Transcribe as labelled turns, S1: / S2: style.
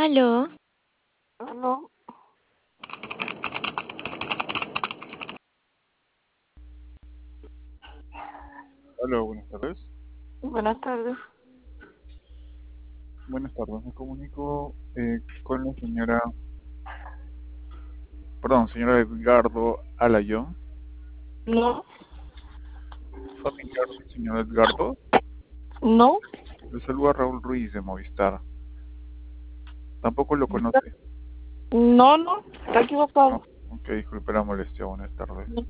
S1: Aló,
S2: No,
S3: Hola, buenas tardes.
S2: buenas tardes.
S3: Buenas tardes, me comunico con la señora Edgardo Alayón,
S2: No,
S3: familiar del señor Edgardo.
S2: no,
S3: Le saluda Raúl Ruiz de Movistar. Tampoco lo conoce.
S2: no, está
S3: No,
S2: equivocado.
S3: ok, disculpe la molestia, buenas tardes.